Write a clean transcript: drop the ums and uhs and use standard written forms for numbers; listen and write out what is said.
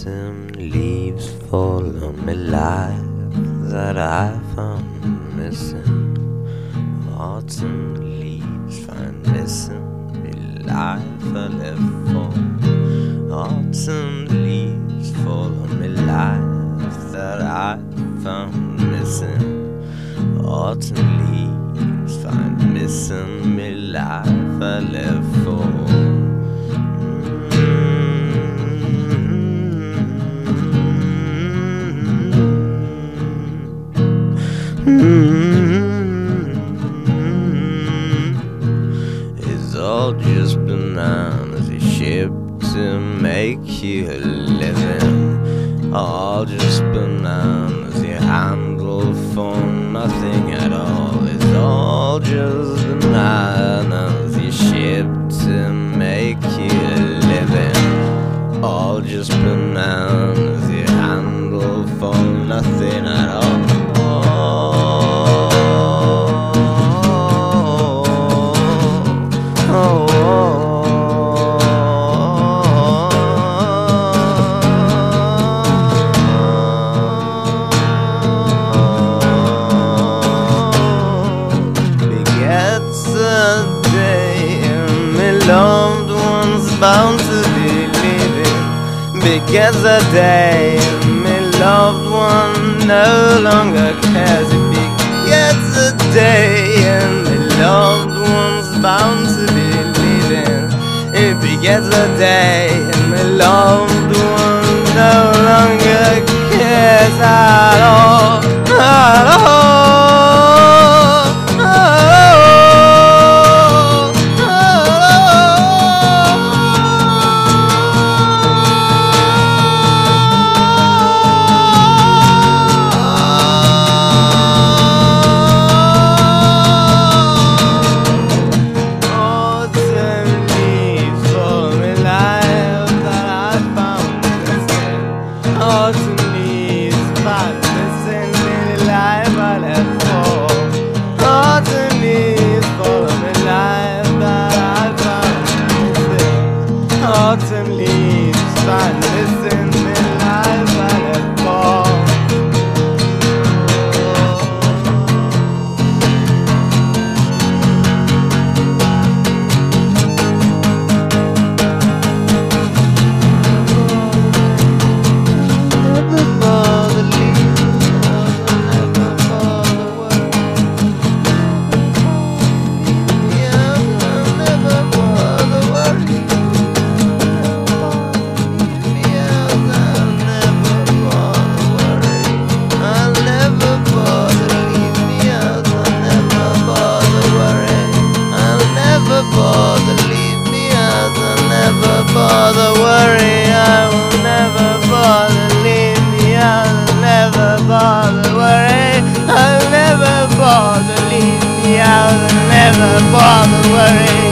Autumn leaves fall on my life that I found missing. Autumn leaves find missing me life I left for. Autumn leaves fall on my life that I found missing. Autumn leaves find missing me life I left for. It's all just bananas you ship to make you a living. All just bananas you handle for nothing at all. It's all just bananas you ship to make you a living. All just bananas you handle for nothing at all. Loved ones bound to be living. Begins a day, my loved one no longer cares. It begins a day, and my loved one's bound to be living. It begins a day, and my loved one no longer cares at all, at all. Autumn leaves find missing me life I left for. Autumn leaves fall on me life that I found missing. Autumn leaves find missing me life I left for. Bother worry, I will never bother. Leave me out, I'll never bother worry. I'll never bother. Leave me out, I'll never bother worry.